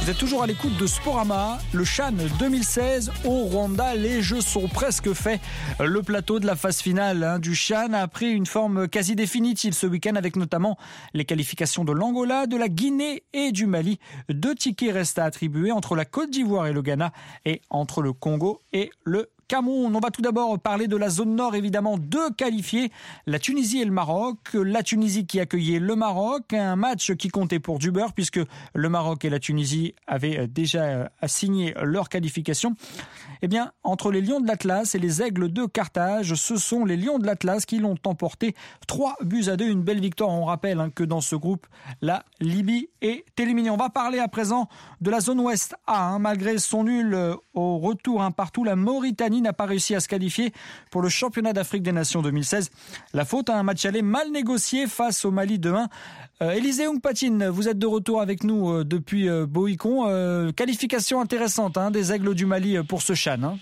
Vous êtes toujours à l'écoute de Sporama, le CHAN 2016 au Rwanda. Les jeux sont presque faits. Le plateau de la phase finale du CHAN a pris une forme quasi définitive ce week-end avec notamment les qualifications de l'Angola, de la Guinée et du Mali. 2 tickets restent à attribuer entre la Côte d'Ivoire et le Ghana et entre le Congo et le Cameroun. On va tout d'abord parler de la zone nord, évidemment, 2 qualifiés, la Tunisie et le Maroc. La Tunisie qui accueillait le Maroc, un match qui comptait pour du beurre puisque le Maroc et la Tunisie avaient déjà signé leur qualification. Eh bien, entre les Lions de l'Atlas et les Aigles de Carthage, ce sont les Lions de l'Atlas qui l'ont emporté 3-2, une belle victoire. On rappelle que dans ce groupe, la Libye est éliminée. On va parler à présent de la zone ouest A. Malgré son nul au retour partout, la Mauritanie n'a pas réussi à se qualifier pour le championnat d'Afrique des Nations 2016. La faute à un match aller mal négocié face au Mali de 1. Élisée Oungpatine, vous êtes de retour avec nous depuis Boïcon. Qualification intéressante des Aigles du Mali pour ce CHAN.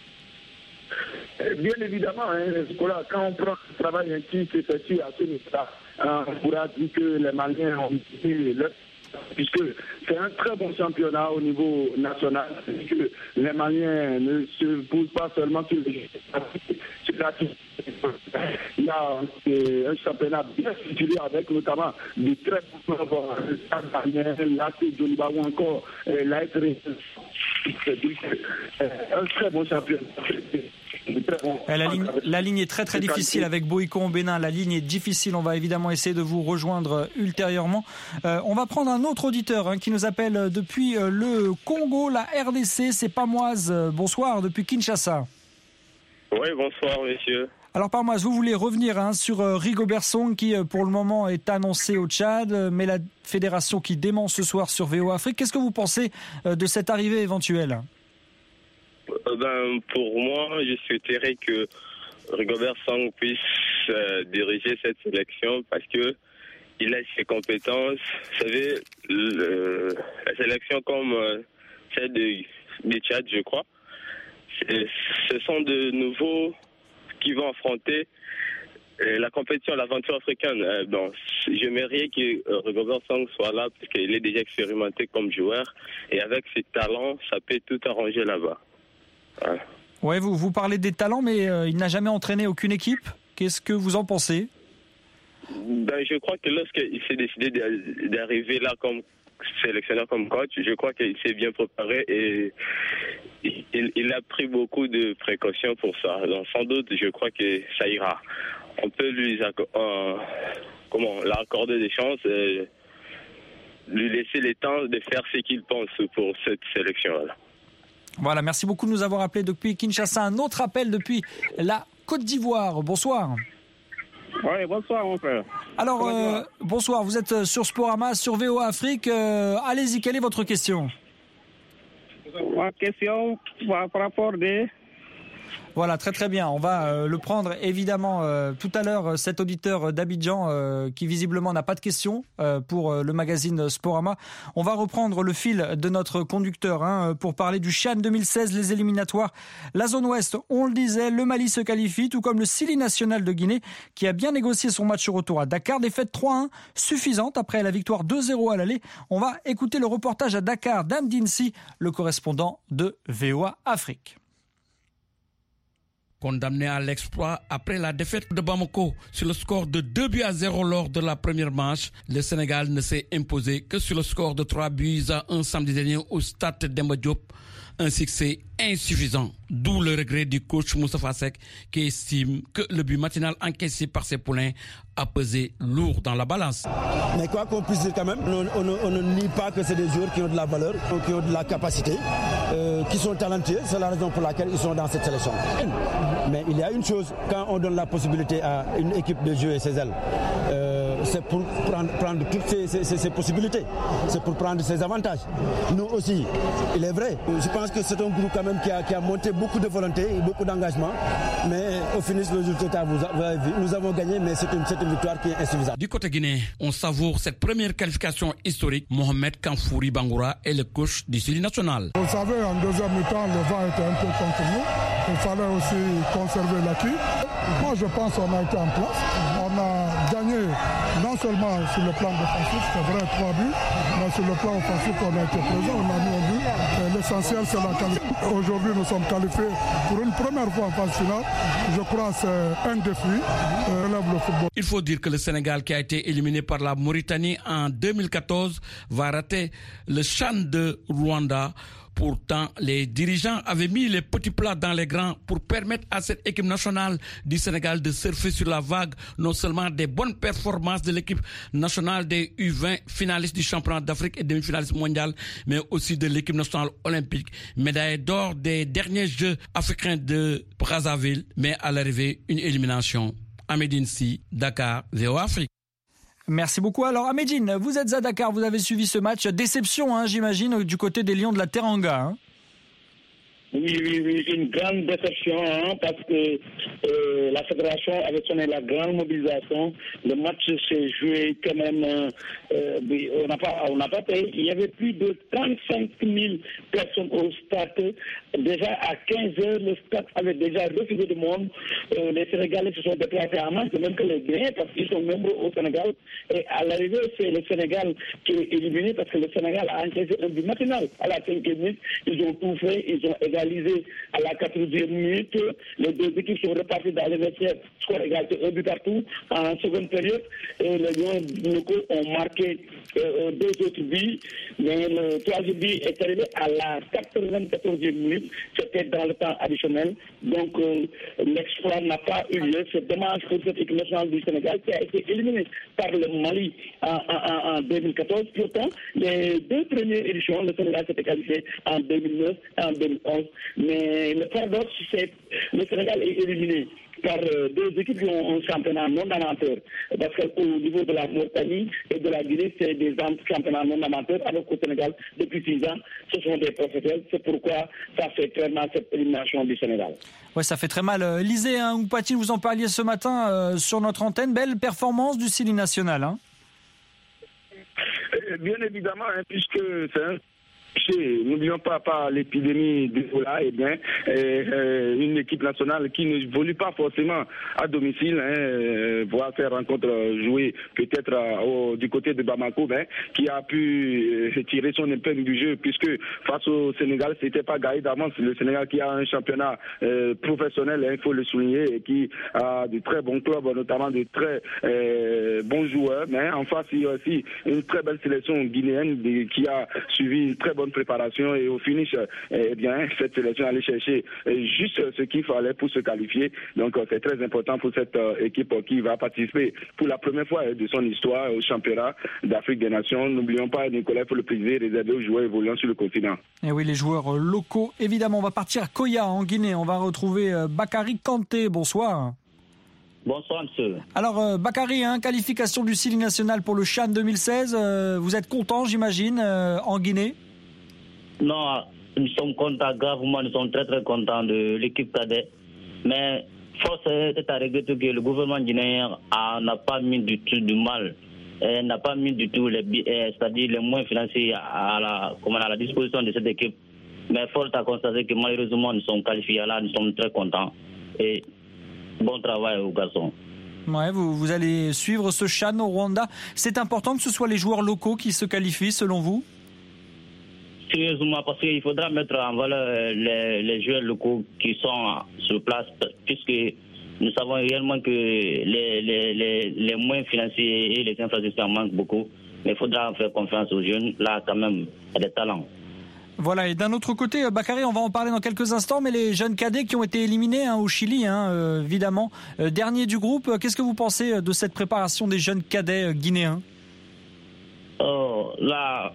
Bien évidemment, quand on prend le travail qui s'effectue à ce niveau-là, on pourra dire que les Maliens ont été leur, puisque c'est un très bon championnat au niveau national, puisque les Maliens ne se posent pas seulement sur la il y a un championnat bien situé avec notamment des très bons joueurs, l'AC Djoliba ou encore l'AS un très bon championnat. La ligne est très difficile avec Boïcon Bénin. La ligne est difficile. On va évidemment essayer de vous rejoindre ultérieurement. On va prendre un autre auditeur qui nous appelle depuis le Congo, la RDC. C'est Pamoise. Bonsoir depuis Kinshasa. Oui, bonsoir messieurs. Alors Pamoise, vous voulez revenir sur Rigobert Song qui pour le moment est annoncé au Tchad, mais la fédération qui dément ce soir sur VOA Afrique. Qu'est-ce que vous pensez de cette arrivée éventuelle ? Pour moi, je souhaiterais que Rigobert Song puisse diriger cette sélection parce que il a ses compétences. Vous savez, la sélection comme celle du Tchad, je crois, ce sont de nouveaux qui vont affronter la compétition, l'aventure africaine. J'aimerais que Rigobert Song soit là parce qu'il est déjà expérimenté comme joueur et avec ses talents, ça peut tout arranger là-bas. Ouais, vous parlez des talents, mais il n'a jamais entraîné aucune équipe. Qu'est-ce que vous en pensez ? Je crois que lorsqu'il s'est décidé d'arriver là comme sélectionneur, comme coach, je crois qu'il s'est bien préparé et il a pris beaucoup de précautions pour ça. Donc, sans doute, je crois que ça ira. On peut lui accorder des chances, lui laisser le temps de faire ce qu'il pense pour cette sélection-là. Voilà, merci beaucoup de nous avoir appelés depuis Kinshasa. Un autre appel depuis la Côte d'Ivoire. Bonsoir. Oui, bonsoir mon frère. Alors, bonsoir, vous êtes sur Sporama, sur VOA Afrique. Allez-y, quelle est votre question ? Ma question par rapport des... Voilà, très bien. On va le prendre évidemment tout à l'heure, cet auditeur d'Abidjan qui visiblement n'a pas de questions pour le magazine Sporama. On va reprendre le fil de notre conducteur pour parler du CHAN 2016, les éliminatoires. La zone ouest, on le disait, le Mali se qualifie, tout comme le Sili National de Guinée qui a bien négocié son match retour à Dakar. Défaite 3-1, suffisante après la victoire 2-0 à l'aller. On va écouter le reportage à Dakar d'Amdinsi, le correspondant de VOA Afrique. Condamné à l'exploit après la défaite de Bamako sur le score de 2-0 lors de la première manche, le Sénégal ne s'est imposé que sur le score de 3-1 samedi dernier au stade Demba Diop. Un succès insuffisant, d'où le regret du coach Moustapha Seck qui estime que le but matinal encaissé par ses poulains a pesé lourd dans la balance. Mais quoi qu'on puisse dire quand même, on ne nie pas que c'est des joueurs qui ont de la valeur, qui ont de la capacité, qui sont talentueux. C'est la raison pour laquelle ils sont dans cette sélection. Mais il y a une chose, quand on donne la possibilité à une équipe de jouer ses ailes, c'est pour prendre toutes ces possibilités, c'est pour prendre ses avantages. Nous aussi, il est vrai, je pense que c'est un groupe quand même qui a monté beaucoup de volonté et beaucoup d'engagement, mais au finish, le résultat, vous avez vu, nous avons gagné, mais c'est une victoire qui est insuffisante. Du côté guinéen, on savoure cette première qualification historique. Mohamed Kanfouri Bangoura est le coach du Sili National. Vous savez, en deuxième mi-temps, le vent était un peu contre nous. Il fallait aussi conserver l'acquis. Moi, je pense qu'on a été en place. On a gagné non seulement sur le plan défensif, c'est vrai, 3 buts, mais sur le plan offensif, on a été présent, on a mis un but. L'essentiel, c'est la qualité. Aujourd'hui, nous sommes qualifiés pour une première fois en phase finale. Je crois que c'est un défi. Relève le football. Il faut dire que le Sénégal, qui a été éliminé par la Mauritanie en 2014, va rater le CHAN de Rwanda. Pourtant, les dirigeants avaient mis les petits plats dans les grands pour permettre à cette équipe nationale du Sénégal de surfer sur la vague non seulement des bonnes performances de l'équipe nationale des U20 finalistes du championnat d'Afrique et demi-finalistes mondiales, mais aussi de l'équipe nationale olympique, médaille d'or des derniers Jeux africains de Brazzaville, mais à l'arrivée, une élimination. Amédine Si, Dakar, VOA Afrique. Merci beaucoup. Alors Amédine, vous êtes à Dakar, vous avez suivi ce match. Déception, j'imagine, du côté des Lions de la Teranga. Oui, une grande déception, parce que la fédération avait sonné la grande mobilisation. Le match s'est joué quand même, on n'a pas payé. Il y avait plus de 35 000 personnes au stade. Déjà à 15 heures, le stade avait déjà refusé de monde. Les Sénégalais se sont déplacés à main, même que les Guinéens, parce qu'ils sont nombreux au Sénégal. Et à l'arrivée, c'est le Sénégal qui est éliminé, parce que le Sénégal a encaissé un but matinal. À la 5e minute, ils ont tout fait, ils ont égalisé à la 4e minute. Les deux équipes sont reparties dans les vestiaires, score égalité, un but partout. En seconde période, les Lions locaux ont marqué 2 autres buts, mais le 3e but est arrivé à la 94e minute. C'était dans le temps additionnel. Donc, l'exploit n'a pas eu lieu. C'est dommage pour cette équipe nationale du Sénégal qui a été éliminée par le Mali en 2014. Pourtant, les 2 premières éditions, le Sénégal s'était qualifié en 2009 et en 2011. Mais le paradoxe, c'est que le Sénégal est éliminé par 2 équipes qui ont un championnat non amateur. Parce qu'au niveau de la Mauritanie et de la Guinée, c'est des championnats non amateurs, alors qu'au Sénégal, depuis 6 ans, ce sont des professionnels. C'est pourquoi ça fait très mal cette élimination du Sénégal. Ouais, ça fait très mal. Lisez, Oupati, vous en parliez ce matin sur notre antenne. Belle performance du Sili national. Bien évidemment, puisque c'est un... N'oublions pas l'épidémie d'Ebola, une équipe nationale qui ne évolue pas forcément à domicile, voire faire rencontre jouer peut-être du côté de Bamako, qui a pu tirer son épingle du jeu, puisque face au Sénégal, c'était pas gagné d'avance. Le Sénégal qui a un championnat professionnel, il faut le souligner, et qui a de très bons clubs, notamment de très bons joueurs, mais en face, il y a aussi une très belle sélection guinéenne qui a suivi une très bonne préparation, et au finish, cette sélection allait chercher juste ce qu'il fallait pour se qualifier. Donc c'est très important pour cette équipe qui va participer pour la première fois de son histoire au championnat d'Afrique des Nations. N'oublions pas, Nicolas, il faut le préciser, réservé aux joueurs évoluant sur le continent. Et oui, les joueurs locaux, évidemment. On va partir à Koya, en Guinée. On va retrouver Bakary Kanté. Bonsoir. Bonsoir, monsieur. Alors, Bakary, qualification du Sili national pour le CHAN 2016. Vous êtes content, j'imagine, en Guinée? Non, nous sommes contents, gravement, nous sommes très très contents de l'équipe cadet. Mais force est à regretter que le gouvernement guinéen n'a pas mis du tout du mal, n'a pas mis du tout c'est-à-dire les moyens financiers à la disposition de cette équipe. Mais force à constater que malheureusement nous sommes qualifiés là, nous sommes très contents. Et bon travail aux garçons. Ouais, vous allez suivre ce CHAN au Rwanda. C'est important que ce soit les joueurs locaux qui se qualifient, selon vous? Sérieusement, parce qu'il faudra mettre en valeur les joueurs locaux qui sont sur place, puisque nous savons réellement que les moyens financiers et les infrastructures manquent beaucoup. Mais il faudra faire confiance aux jeunes. Là, quand même, il y a des talents. Voilà, et d'un autre côté, Bakary, on va en parler dans quelques instants, mais les jeunes cadets qui ont été éliminés au Chili, évidemment, dernier du groupe, qu'est-ce que vous pensez de cette préparation des jeunes cadets guinéens? Là,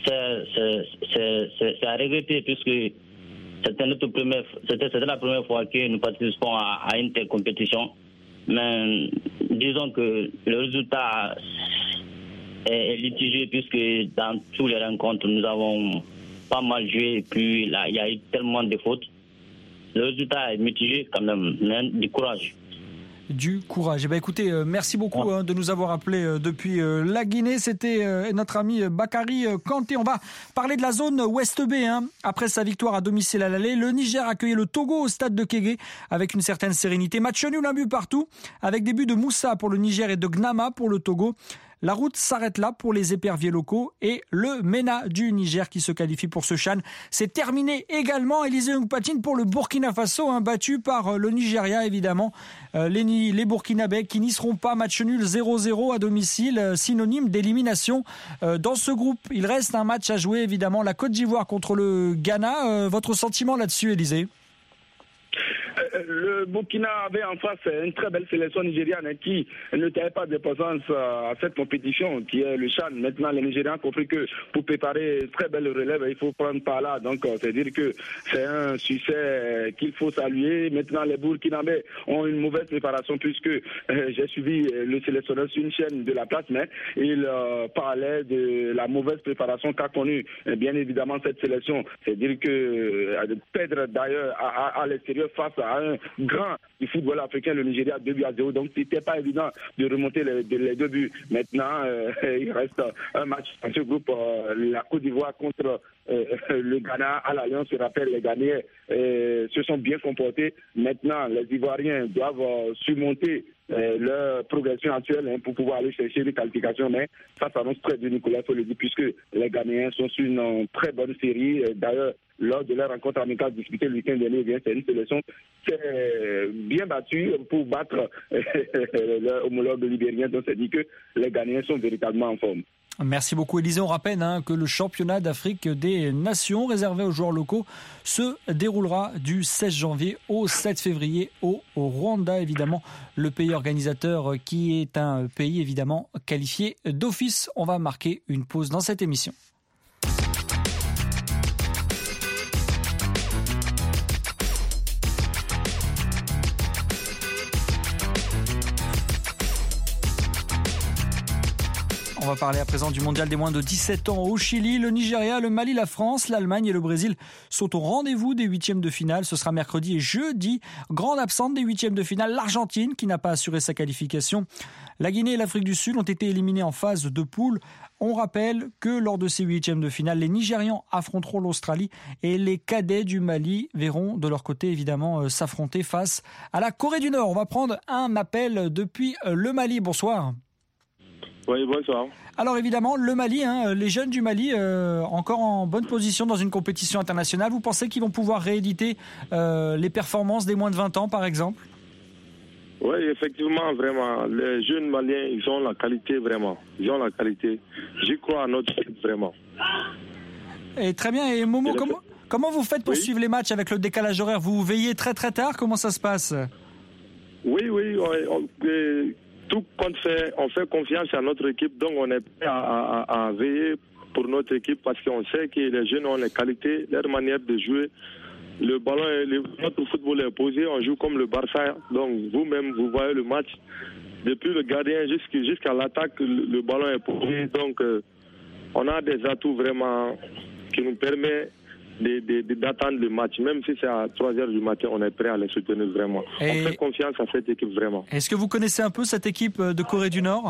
c'est à regretter, puisque c'était la première fois que nous participons à une telle compétition. Mais disons que le résultat est litigé, puisque dans toutes les rencontres, nous avons pas mal joué, et puis là, il y a eu tellement de fautes. Le résultat est mitigé quand même, mais du courage. du courage. Écoutez, merci beaucoup de nous avoir appelés depuis la Guinée. C'était notre ami Bakary Kanté. On va parler de la zone Ouest B. Après sa victoire à domicile à l'aller, le Niger a accueilli le Togo au stade de Kégué avec une certaine sérénité. Match nul, un but partout, avec des buts de Moussa pour le Niger et de Gnama pour le Togo. La route s'arrête là pour les éperviers locaux et le MENA du Niger qui se qualifie pour ce CHAN. C'est terminé également, Élisée Ongpatine, pour le Burkina Faso, battu par le Nigeria évidemment. Les Burkinabés qui n'y seront pas, match nul 0-0 à domicile, synonyme d'élimination. Dans ce groupe, il reste un match à jouer évidemment, la Côte d'Ivoire contre le Ghana. Votre sentiment là-dessus, Élisée ? Le Burkina avait en face une très belle sélection nigériane qui ne tenait pas de présence à cette compétition qui est le CHAN. Maintenant, les Nigériens ont compris que pour préparer une très belle relève, il faut prendre par là. Donc, c'est-à-dire que c'est un succès qu'il faut saluer. Maintenant, les Burkinabés ont une mauvaise préparation puisque j'ai suivi le sélectionneur sur une chaîne de la place, mais il parlait de la mauvaise préparation qu'a connue bien évidemment cette sélection. C'est-à-dire que perdre d'ailleurs à l'extérieur face à un grand du football africain, le Nigeria 2-0, donc c'était pas évident de remonter les 2 buts. Maintenant, il reste un match dans ce groupe, la Côte d'Ivoire contre le Ghana. À l'Alliance, je rappelle, les Ghanéens se sont bien comportés. Maintenant, les Ivoiriens doivent surmonter leur progression actuelle pour pouvoir aller chercher des qualifications, mais ça s'annonce très dur, Nicolas, il faut le dire, puisque les Ghanéens sont sur une très bonne série. D'ailleurs, lors de leur rencontre amicale disputée le week-end dernier, c'est une sélection qui est bien battue pour battre leur homologue libérien. Donc, ça dit que les Ghanéens sont véritablement en forme. Merci beaucoup, Élisée. On rappelle que le championnat d'Afrique des Nations réservé aux joueurs locaux se déroulera du 16 janvier au 7 février au Rwanda. Évidemment, le pays organisateur qui est un pays évidemment qualifié d'office. On va marquer une pause dans cette émission. On va parler à présent du mondial des moins de 17 ans au Chili. Le Nigeria, le Mali, la France, l'Allemagne et le Brésil sont au rendez-vous des huitièmes de finale. Ce sera mercredi et jeudi. Grande absente des huitièmes de finale, l'Argentine qui n'a pas assuré sa qualification. La Guinée et l'Afrique du Sud ont été éliminés en phase de poule. On rappelle que lors de ces huitièmes de finale, les Nigérians affronteront l'Australie et les cadets du Mali verront de leur côté évidemment s'affronter face à la Corée du Nord. On va prendre un appel depuis le Mali. Bonsoir. Oui, bonsoir. Alors évidemment, le Mali, les jeunes du Mali, encore en bonne position dans une compétition internationale. Vous pensez qu'ils vont pouvoir rééditer les performances des moins de 20 ans, par exemple ? Oui, effectivement, vraiment. Les jeunes Maliens, ils ont la qualité, vraiment. Ils ont la qualité. J'y crois à notre équipe, vraiment. Et très bien. Et Momo, comment vous faites pour suivre les matchs avec le décalage horaire ? Vous veillez très très tard ? Comment ça se passe ? Oui. Tout compte fait, on fait confiance à notre équipe, donc on est prêt à veiller pour notre équipe parce qu'on sait que les jeunes ont les qualités, leur manière de jouer. Le ballon, notre football est posé, on joue comme le Barça. Donc vous-même, vous voyez le match. Depuis le gardien jusqu'à l'attaque, le ballon est posé. Donc on a des atouts vraiment qui nous permettent d'attendre le match. Même si c'est à 3h du matin, on est prêt à les soutenir vraiment. On fait confiance à cette équipe vraiment. Est-ce que vous connaissez un peu cette équipe de Corée du Nord ?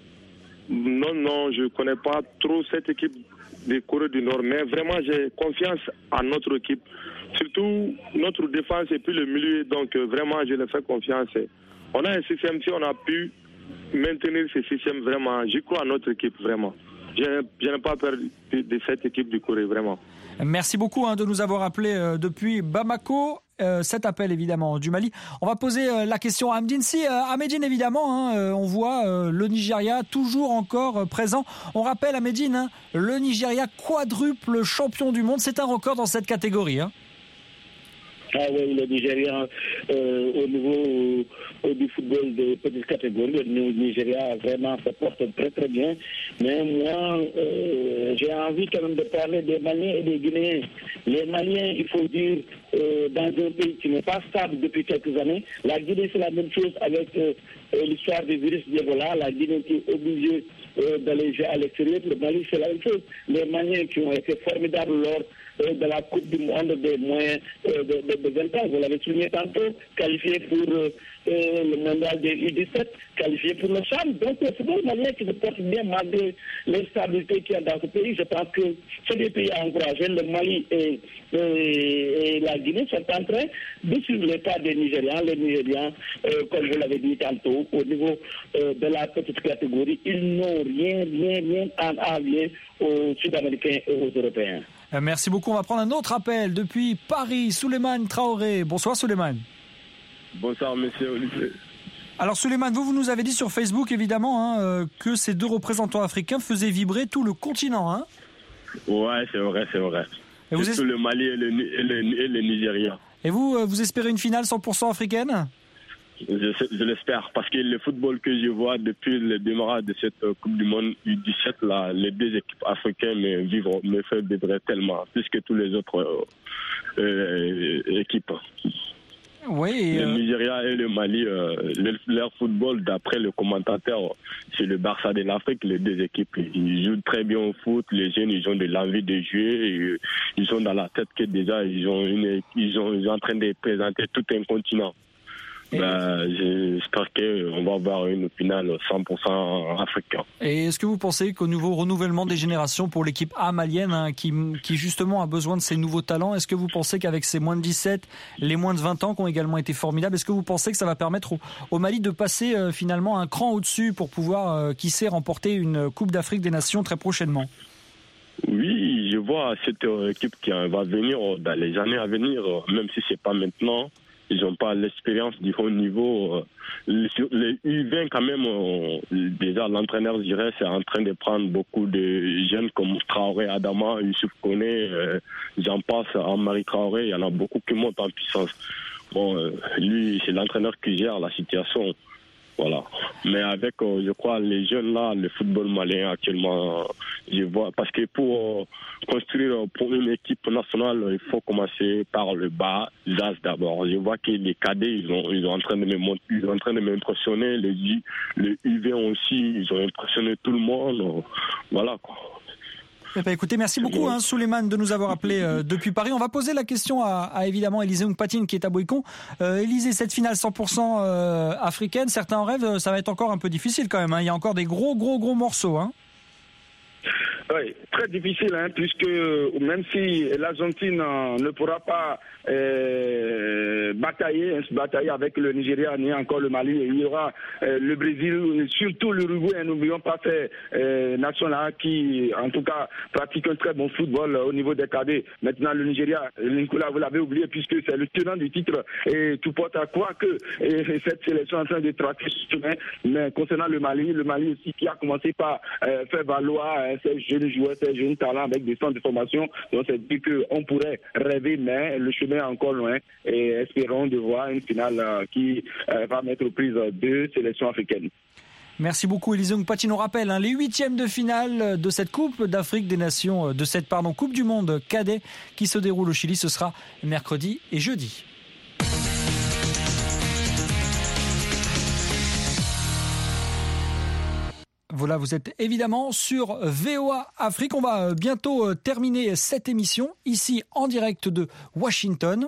Non, je ne connais pas trop cette équipe de Corée du Nord, mais vraiment j'ai confiance à notre équipe. Surtout notre défense et puis le milieu, donc vraiment je leur fais confiance. On a un système, si on a pu maintenir ce système vraiment, j'y crois à notre équipe vraiment. Je n'ai pas peur de cette équipe du Corée, vraiment. Merci beaucoup de nous avoir appelés depuis Bamako. Cet appel évidemment du Mali. On va poser la question à Amedine. Amedine évidemment, on voit le Nigeria toujours encore présent. On rappelle Amedine, le Nigeria quadruple champion du monde. C'est un record dans cette catégorie. Ah oui, le Nigeria, au niveau du football de petite catégorie, le Nigeria vraiment se porte très très bien. Mais moi, j'ai envie quand même de parler des Maliens et des Guinéens. Les Maliens, il faut dire, dans un pays qui n'est pas stable depuis quelques années. La Guinée, c'est la même chose avec l'histoire du virus d'Ebola. La Guinée qui est obligée d'aller jouer à l'extérieur. Le Mali, c'est la même chose. Les Maliens qui ont été formidables lors de la Coupe du Monde des moins de 20 ans. Vous l'avez souligné tantôt, qualifié pour le mondial des U17, qualifié pour le CHAN. Donc le football malien qui se porte bien malgré l'instabilité qu'il y a dans ce pays. Je pense que ces deux pays à encourager, le Mali et la Guinée, sont en train de suivre les pas des Nigérians. Les Nigérians, comme vous l'avez dit tantôt, au niveau de la petite catégorie, ils n'ont rien à envier aux Sud-Américains et aux Européens. Merci beaucoup. On va prendre un autre appel depuis Paris. Souleymane Traoré. Bonsoir Souleymane. Bonsoir monsieur Olivier. Alors Souleymane, vous nous avez dit sur Facebook évidemment que ces deux représentants africains faisaient vibrer tout le continent. Hein. Ouais, c'est vrai. Et vous le Mali et le Nigeria. Et vous espérez une finale 100% africaine ? Je l'espère, parce que le football que je vois depuis le démarrage de cette Coupe du Monde U17, là, les deux équipes africaines me font vibrer tellement, plus que tous les autres équipes. Oui, le Nigeria et le Mali, leur football, d'après le commentateur, c'est le Barça de l'Afrique. Les deux équipes, ils jouent très bien au foot. Les jeunes, ils ont de l'envie de jouer. Et ils sont dans la tête que déjà, ils sont en train de présenter tout un continent. J'espère qu'on va avoir une finale 100% africaine. Et est-ce que vous pensez qu'au nouveau renouvellement des générations pour l'équipe A malienne, qui justement a besoin de ces nouveaux talents, est-ce que vous pensez qu'avec ces moins de 17, les moins de 20 ans qui ont également été formidables, est-ce que vous pensez que ça va permettre au Mali de passer finalement un cran au-dessus pour pouvoir, qui sait, remporter une Coupe d'Afrique des Nations très prochainement ? Oui, je vois cette équipe qui va venir dans les années à venir, même si c'est pas maintenant. Ils n'ont pas l'expérience du haut niveau. Les U20, quand même, déjà, l'entraîneur, je dirais, c'est en train de prendre beaucoup de jeunes comme Traoré, Adama, Youssouf Koné, j'en passe, Henri Traoré. Il y en a beaucoup qui montent en puissance. Bon, lui, c'est l'entraîneur qui gère la situation. Voilà. Mais avec, je crois, les jeunes là, le football malien actuellement, je vois, parce que pour construire pour une équipe nationale, il faut commencer par le bas, l'AS d'abord. Je vois que les cadets, ils sont en train de m'impressionner, les UV aussi, ils ont impressionné tout le monde. Voilà, quoi. Écoutez, merci beaucoup Souleymane de nous avoir appelé depuis Paris. On va poser la question à évidemment Élisée Oungpatine qui est à Boïcon. Élisée, cette finale 100% africaine, certains en rêvent, ça va être encore un peu difficile quand même. Il y a encore des gros morceaux. Oui, très difficile, puisque même si l'Argentine ne pourra pas batailler avec le Nigeria ni encore le Mali, il y aura le Brésil, surtout l'Uruguay. N'oublions pas ces nations-là qui, en tout cas, pratiquent un très bon football au niveau des cadets. Maintenant, le Nigeria, Nicolas, vous l'avez oublié, puisque c'est le tenant du titre et tout porte à croire que cette sélection est en train de tracer ce chemin. Mais concernant le Mali aussi qui a commencé par faire valoir ces jeunes joueurs, ces jeunes talents avec des centres de formation. Donc c'est dit qu'on pourrait rêver, mais le chemin est encore loin et espérons de voir une finale qui va mettre aux prises deux sélections africaines. Merci beaucoup Élisée Oungpatine. On rappelle les huitièmes de finale de cette Coupe d'Afrique des Nations, de cette Coupe du Monde cadet qui se déroule au Chili. Ce sera mercredi et jeudi. Voilà, vous êtes évidemment sur VOA Afrique. On va bientôt terminer cette émission ici en direct de Washington.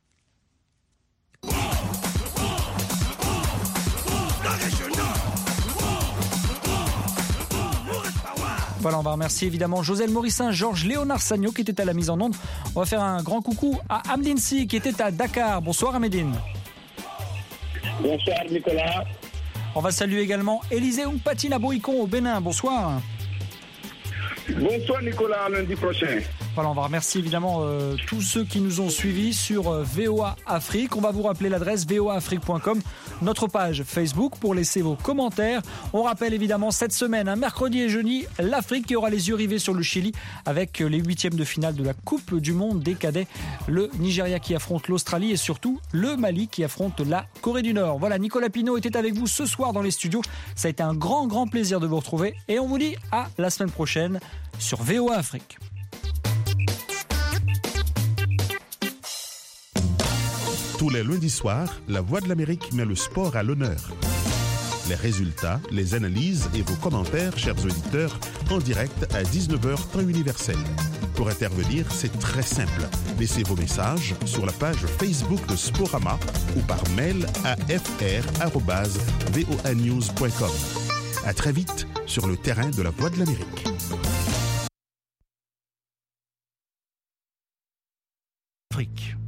Voilà, on va remercier évidemment Joselle Morissin, Georges Léonard Sagno qui était à la mise en onde. On va faire un grand coucou à Amdine Si qui était à Dakar. Bonsoir Amedine. Bonsoir Nicolas. On va saluer également Élisée Oungpatine à Boïcon au Bénin. Bonsoir. Bonsoir Nicolas, lundi prochain. Voilà, on va remercier évidemment tous ceux qui nous ont suivis sur VOA Afrique. On va vous rappeler l'adresse voaafrique.com, notre page Facebook pour laisser vos commentaires. On rappelle évidemment cette semaine, mercredi et jeudi, l'Afrique qui aura les yeux rivés sur le Chili avec les huitièmes de finale de la Coupe du Monde des cadets. Le Nigeria qui affronte l'Australie et surtout le Mali qui affronte la Corée du Nord. Voilà, Nicolas Pinault était avec vous ce soir dans les studios. Ça a été un grand plaisir de vous retrouver et on vous dit à la semaine prochaine sur VOA Afrique. Tous les lundis soirs, La Voix de l'Amérique met le sport à l'honneur. Les résultats, les analyses et vos commentaires, chers auditeurs, en direct à 19h temps universel. Pour intervenir, c'est très simple. Laissez vos messages sur la page Facebook de Sporama ou par mail à fr@voanews.com. À très vite sur le terrain de la Voix de l'Amérique. Afrique.